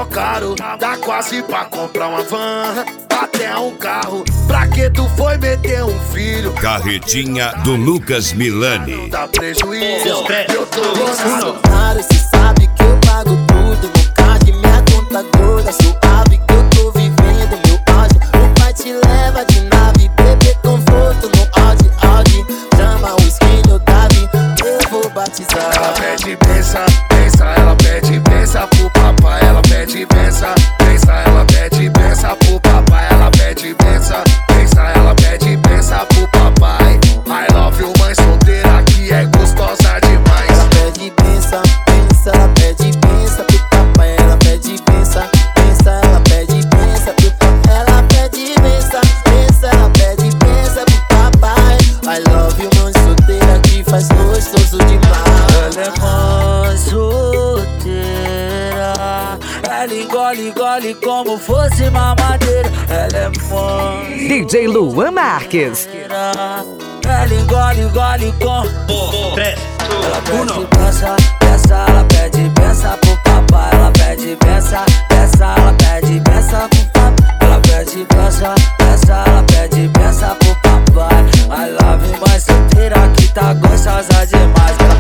caro, dá quase pra comprar uma van, até um carro. Pra que tu foi meter um filho? Carretinha do Lucas Milani. Dá prejuízo, eu tô gostando. Claro, cê sabe que eu pago tudo. No card, minha conta gorda, suave que eu tô vivendo, meu áudio. O pai te leva de nave, bebê conforto no Audi, Audi. Chama o skin, o Davi, eu vou batizar. Ela pede benção, benção, ela pede benção pro papai. Ela pede benção, benção, ela pede benção pro papai. Ela pede benção, benção, ela pede benção pro papai. I love you, mãe solteira que é gostosa demais. Ela pede benção, benção, ela pede benção pro papai. Ela pede benção, benção, ela pede benção pro papai. Ela pede benção, benção, ela pede benção pro papai. I love you, mãe solteira que faz gostoso demais. Ela é mãe solteira, ela engole como fosse mamadeira. Ela é mãe DJ Luan Marques. ela engole como ela pede benção, benção, ela pede benção pro papai. Ela pede benção, benção, ela pede benção pro papai. Ela pede benção, benção, ela pede benção pro papai. I love you, mãe solteira que tá gostosa demais.